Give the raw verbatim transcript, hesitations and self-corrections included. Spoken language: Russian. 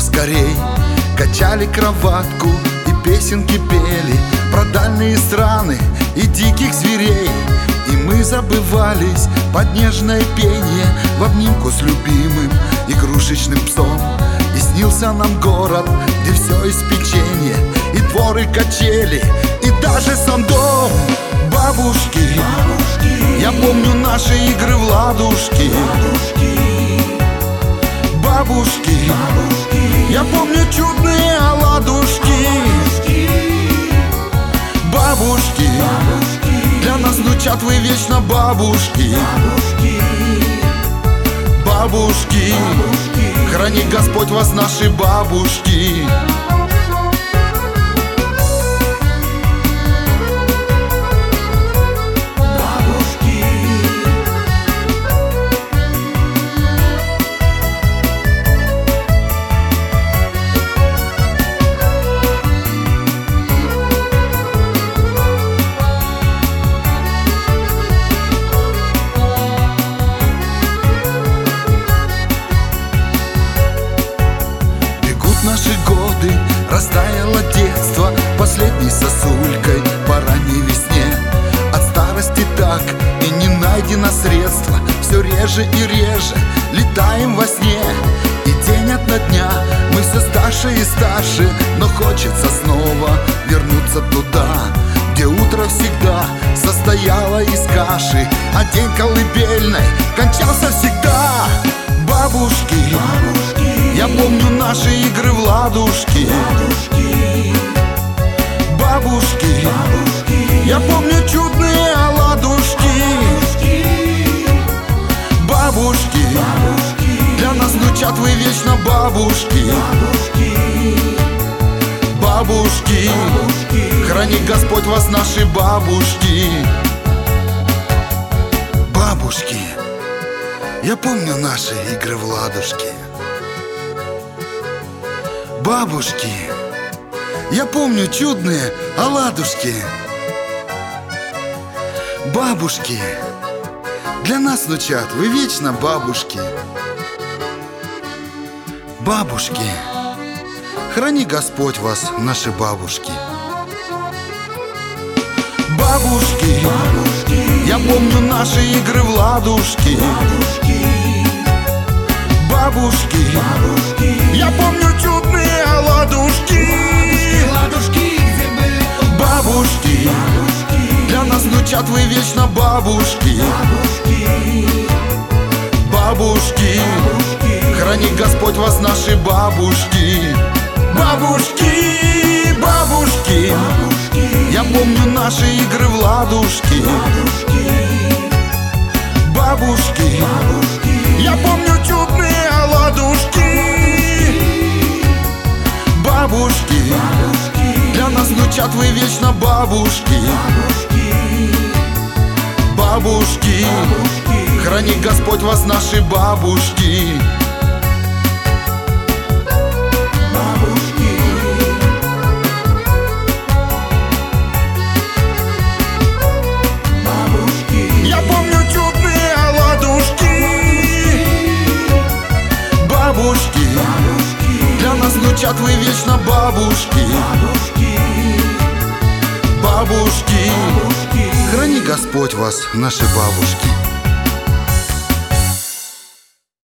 поскорей. Качали кроватку и песенки пели про дальние страны и диких зверей. И мы забывались под нежное пение в обнимку с любимым игрушечным псом. И снился нам город, где все из печенья, и двор, и качели, и даже сам дом. Бабушки, бабушки, я помню наши игры в ладушки. Бабушки, бабушки, бабушки, я помню чудные оладушки. Бабушки, бабушки, для нас звучат вы вечно бабушки. Бабушки, бабушки, бабушки, храни Господь вас, наши бабушки. Наши годы, растаяло детство последней сосулькой по ранней весне. От старости так и не найдено средство, все реже и реже летаем во сне. И день ото дня мы все старше и старше, но хочется снова вернуться туда, где утро всегда состояло из каши, а день колыбельной кончался всегда. Бабушки, бабушки, я помню наши игры в ладушки. Бабушки, бабушки, бабушки, я помню чудные оладушки. Бабушки, бабушки, для нас звучат вы вечно бабушки. Бабушки, бабушки, бабушки, храни Господь вас, наши бабушки. Бабушки, я помню наши игры в ладушки. Бабушки, я помню чудные оладушки. Бабушки, для нас звучат вы вечно бабушки. Бабушки, храни Господь вас, наши бабушки. Бабушки, бабушки, я помню наши игры в ладушки. Бабушки, бабушки, я помню чудные оладушки. Ладушки, где были? Бабушки, бабушки, для нас звучат вы вечно бабушки. Бабушки, бабушки, бабушки, храни Господь вас, наши бабушки. Бабушки, бабушки, бабушки, я помню наши игры в ладушки. Бабушки, бабушки, бабушки, я помню чудные оладушки. Бабушки, бабушки, для нас звучат вы вечно бабушки. Бабушки, бабушки, бабушки, храни Господь вас, наши бабушки. Бабушки, бабушки, для нас звучат вы вечно бабушки. Бабушки, бабушки, бабушки, храни Господь вас, наши бабушки.